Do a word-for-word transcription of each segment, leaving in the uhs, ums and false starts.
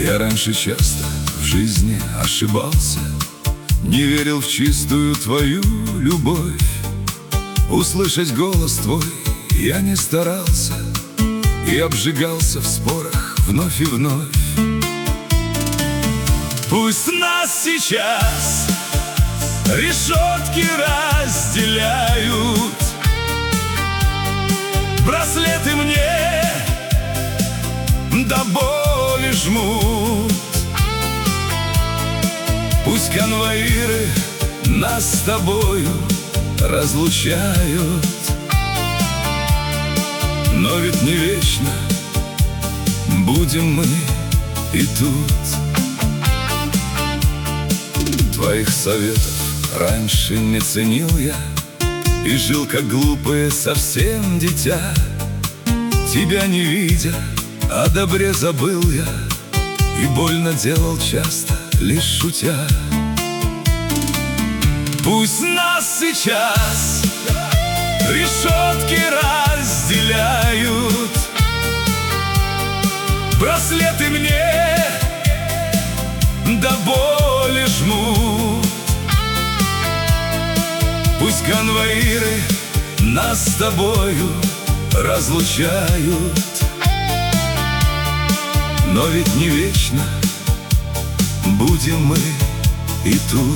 Я раньше часто в жизни ошибался, не верил в чистую твою любовь. Услышать голос твой я не старался и обжигался в спорах вновь и вновь. Пусть нас сейчас решетки разделяют, браслеты мне до боли жмут. Пусть конвоиры нас с тобою разлучают, но ведь не вечно будем мы и тут. Твоих советов раньше не ценил я и жил как глупое совсем дитя. Тебя не видя, о добре забыл я и больно делал часто, лишь шутя. Пусть нас сейчас решетки разделяют, браслеты мне до боли жмут. Пусть конвоиры нас с тобою разлучают, но ведь не вечно будем мы и тут.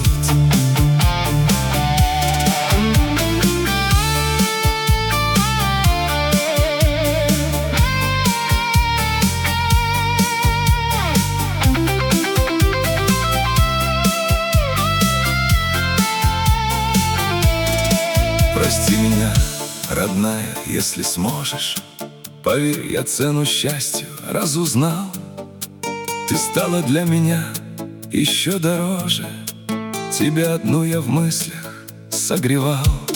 Прости меня, родная, если сможешь. Поверь, я цену счастью разузнал. Ты стала для меня еще дороже, тебя одну я в мыслях согревал.